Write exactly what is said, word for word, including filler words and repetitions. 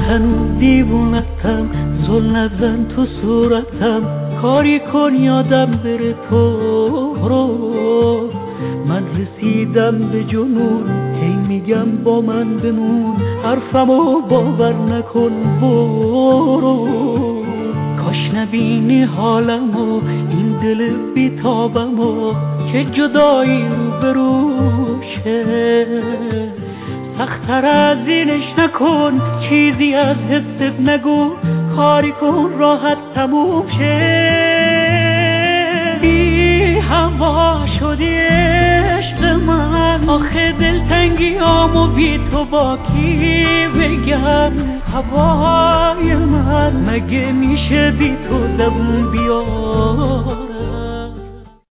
هنوز دیوونتم، زل نزن تو صورتم، کاری کن یادم بره تو رو. من رسیدم به جنون، هی میگم با من بمون، حرفمو باور نکن برو. کاش نبینی حالمو، این دل بیتابمو که جدایی رو بروشه. سخت‌تر از اینش نکن، چیزی از حست نگو، کاری کن راحت تموم شه. بی هوا شدی عشق من، آخه دلتنگیامو بی تو با کی بگم. هوای من مگه میشه بی تو زبون بیاد؟